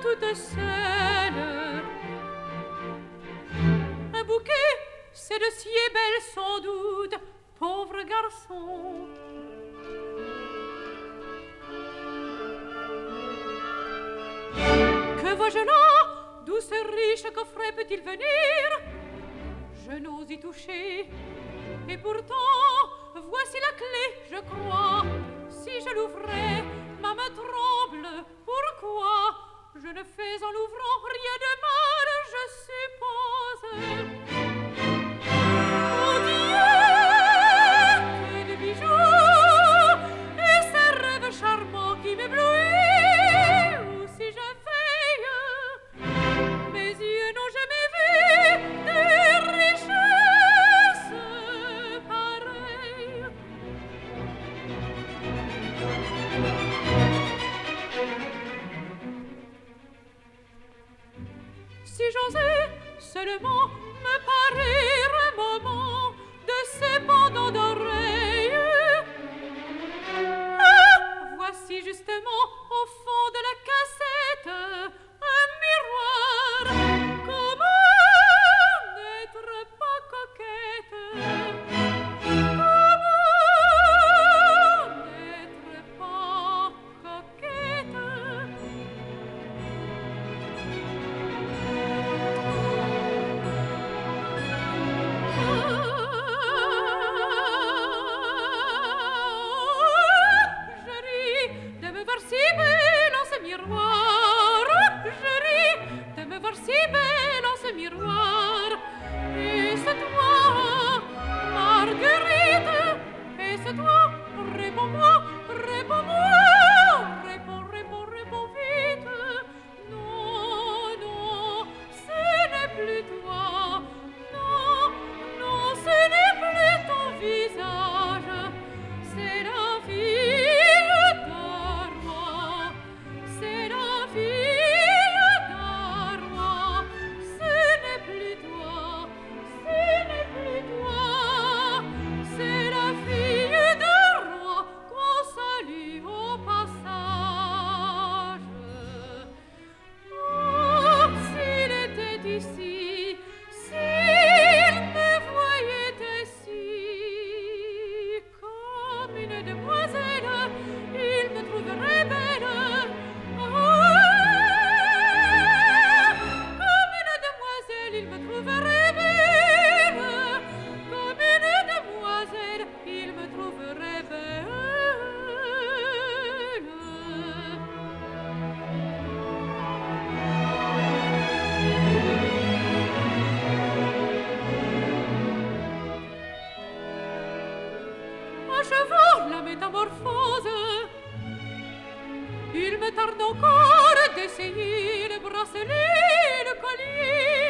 toute seule. Un bouquet, c'est de si belle sans doute, pauvre garçon. Que vois-je là? D'où ce riche coffret peut-il venir? Je n'ose y toucher. Et pourtant, voici la clé, je crois. Si je l'ouvrais, ma main tremble. Pourquoi? Je ne fais en l'ouvrant rien de mal, je suppose. Oh Dieu, que de bijoux! Et ces rêves charmants qui m'éblouissent. Ou si je veille, mes yeux n'ont jamais vu des richesses pareilles. Si j'osais seulement me parer un moment de ces pendants d'oreilles. Ah, voici justement au fond de la cassette un miroir. Comment n'être pas coquette? Comment n'être pas coquette? Je ris de me voir si belle en ce miroir. Je ris de me voir si belle en ce miroir. Et c'est toi, Marguerite. Et c'est toi, réponds-moi, réponds-moi. Réponds, réponds, réponds vite. Non, non, ce n'est plus toi. Non, non, ce n'est plus ton visage. C'est la fille d'un roi. C'est la fille d'un roi. Ce n'est plus toi. Ce n'est plus toi. C'est la fille d'un roi qu'on salue au passage. Oh, s'il était ici, s'il me voyait ainsi, comme une demoiselle, il me trouverait belle. Ah, comme une demoiselle, il me trouverait belle. Comme une demoiselle, il me trouverait belle. Achevons la métamorphose. Il me tarde encore d'essayer le bracelet, le collier.